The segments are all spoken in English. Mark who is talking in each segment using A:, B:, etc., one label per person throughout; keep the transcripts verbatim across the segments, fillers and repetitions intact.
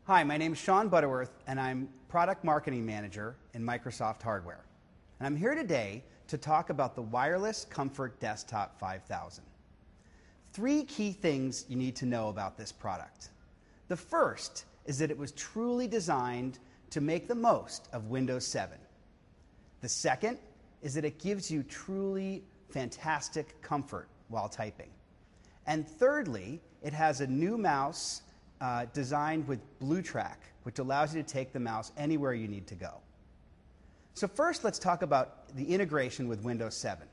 A: Hi, my name is Sean Butterworth, and I'm Product Marketing Manager in Microsoft Hardware. And I'm here today to talk about the Wireless Comfort Desktop five thousand. Three key things you need to know about this product. The first is that it was truly designed to make the most of Windows seven. The second is that it gives you truly fantastic comfort while typing. And thirdly, it has a new mouse uh, designed with BlueTrack, which allows you to take the mouse anywhere you need to go. So first, let's talk about the integration with Windows seven.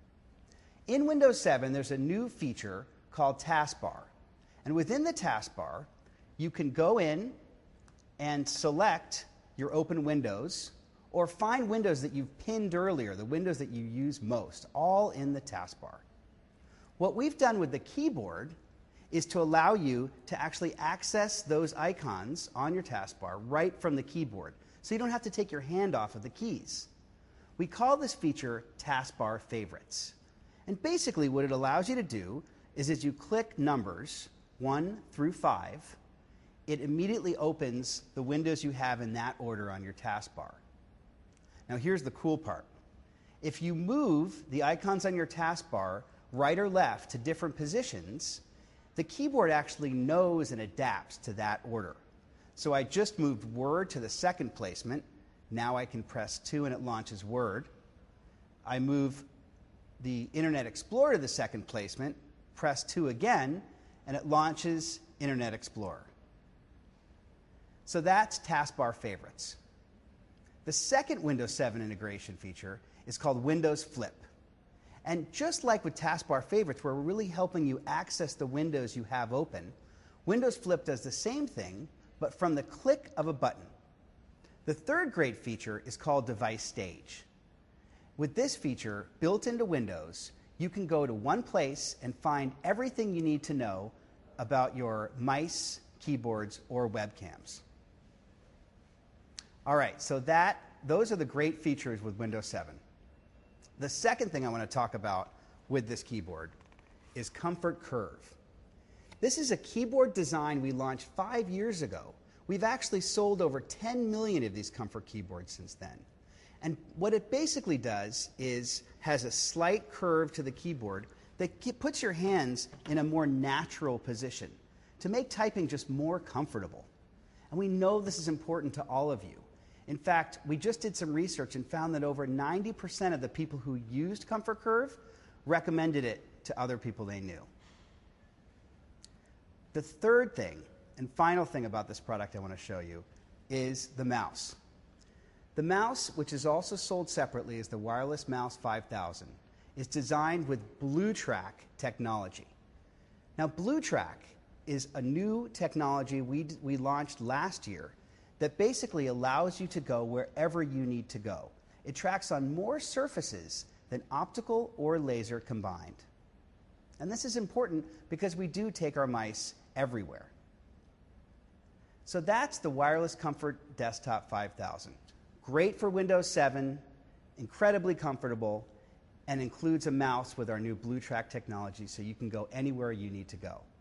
A: In Windows seven, there's a new feature called Taskbar. And within the taskbar, you can go in and select your open windows or find windows that you've pinned earlier, the windows that you use most, all in the taskbar. What we've done with the keyboard is to allow you to actually access those icons on your taskbar right from the keyboard, so you don't have to take your hand off of the keys. We call this feature Taskbar Favorites. And basically what it allows you to do is as you click numbers one through five, it immediately opens the windows you have in that order on your taskbar. Now here's the cool part. If you move the icons on your taskbar right or left to different positions, the keyboard actually knows and adapts to that order. So I just moved Word to the second placement. Now I can press two and it launches Word. I move the Internet Explorer to the second placement, press two again, and it launches Internet Explorer. So that's Taskbar Favorites. The second Windows seven integration feature is called Windows Flip. And just like with Taskbar Favorites, where we're really helping you access the windows you have open, Windows Flip does the same thing, but from the click of a button. The third great feature is called Device Stage. With this feature built into Windows, you can go to one place and find everything you need to know about your mice, keyboards, or webcams. All right, so that, those are the great features with Windows seven. The second thing I want to talk about with this keyboard is Comfort Curve. This is a keyboard design we launched five years ago. We've actually sold over ten million of these Comfort keyboards since then. And what it basically does is has a slight curve to the keyboard that puts your hands in a more natural position to make typing just more comfortable. And we know this is important to all of you. In fact, we just did some research and found that over ninety percent of the people who used Comfort Curve recommended it to other people they knew. The third thing and final thing about this product I want to show you is the mouse. The mouse, which is also sold separately as the Wireless Mouse five thousand, is designed with BlueTrack technology. Now, BlueTrack is a new technology we, we launched last year that basically allows you to go wherever you need to go. It tracks on more surfaces than optical or laser combined. And this is important because we do take our mice everywhere. So that's the Wireless Comfort Desktop five thousand. Great for Windows seven, incredibly comfortable, and includes a mouse with our new BlueTrack technology so you can go anywhere you need to go.